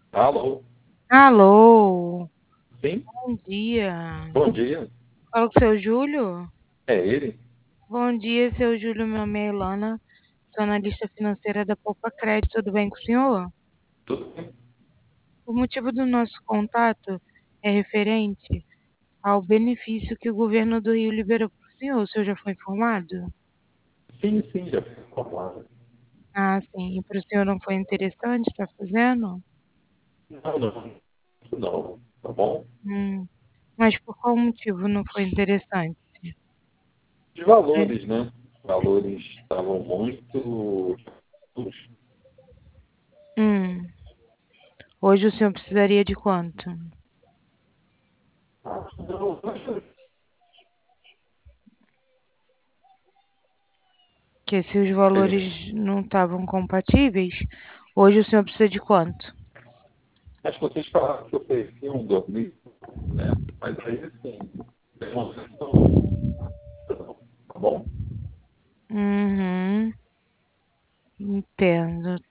Alô? Alô, Sim? bom dia. Bom dia. Fala com o seu Júlio? É ele? Bom dia, seu Júlio. Meu nome é Ilana, sou analista financeira da Poupa Crédito. Tudo bem com o senhor? Tudo bem? O motivo do nosso contato é referente ao benefício que o governo do Rio liberou para o senhor. O senhor já foi informado? Sim, sim, já fui informado. Ah, sim. E para o senhor não foi interessante estar fazendo? Não, não. Isso não. Tá bom? Hum, mas por qual motivo não foi interessante? De É. valores, né? Os valores estavam muito. Hum, hoje o senhor precisaria de quanto? Não, Que se os valores não estavam compatíveis, hoje o senhor precisa de quanto? acho que vocês falaram que ofereciam 2.000, né? Mas aí, assim, demonstração, não. Tá bom? Uhum, entendo.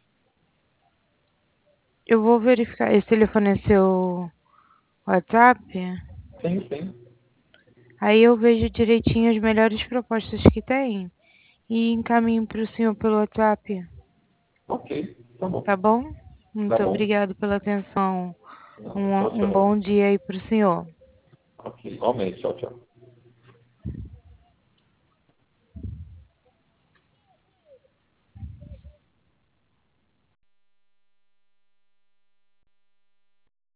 Eu vou verificar. Esse telefone é seu WhatsApp? Sim, sim. Aí eu vejo direitinho as melhores propostas que tem e encaminho para o senhor pelo WhatsApp, Ok, tá bom. tá bom? Tá Muito bom. obrigado pela atenção. Não, Um, tchau, um tchau. bom dia aí para o senhor. Ok, igualmente, tchau, tchau.